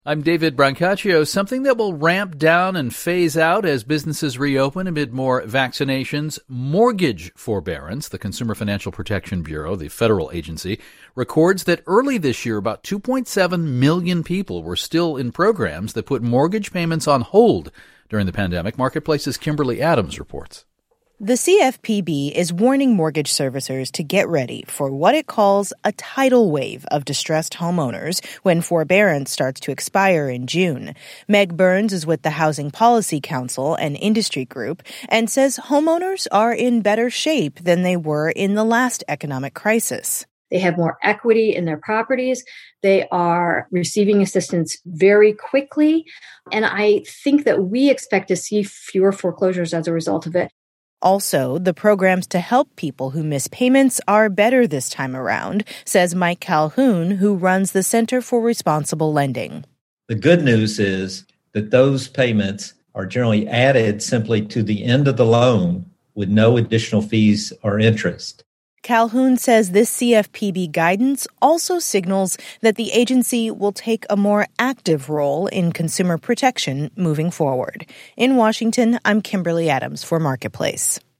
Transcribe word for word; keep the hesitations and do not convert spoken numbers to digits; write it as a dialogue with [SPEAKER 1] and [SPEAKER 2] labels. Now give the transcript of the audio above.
[SPEAKER 1] I'm David Brancaccio. Something that will ramp down and phase out as businesses reopen amid more vaccinations. Mortgage forbearance. The Consumer Financial Protection Bureau, the federal agency, records that early this year about two point seven million people were still in programs that put mortgage payments on hold during the pandemic. Marketplace's Kimberly Adams reports.
[SPEAKER 2] The C F P B is warning mortgage servicers to get ready for what it calls a tidal wave of distressed homeowners when forbearance starts to expire in June. Meg Burns is with the Housing Policy Council, an industry group, and says homeowners are in better shape than they were in the last economic crisis.
[SPEAKER 3] They have more equity in their properties. They are receiving assistance very quickly. And I think that we expect to see fewer foreclosures as a result of it.
[SPEAKER 2] Also, the programs to help people who miss payments are better this time around, says Mike Calhoun, who runs the Center for Responsible Lending.
[SPEAKER 4] The good news is that those payments are generally added simply to the end of the loan with no additional fees or interest.
[SPEAKER 2] Calhoun says this C F P B guidance also signals that the agency will take a more active role in consumer protection moving forward. In Washington, I'm Kimberly Adams for Marketplace.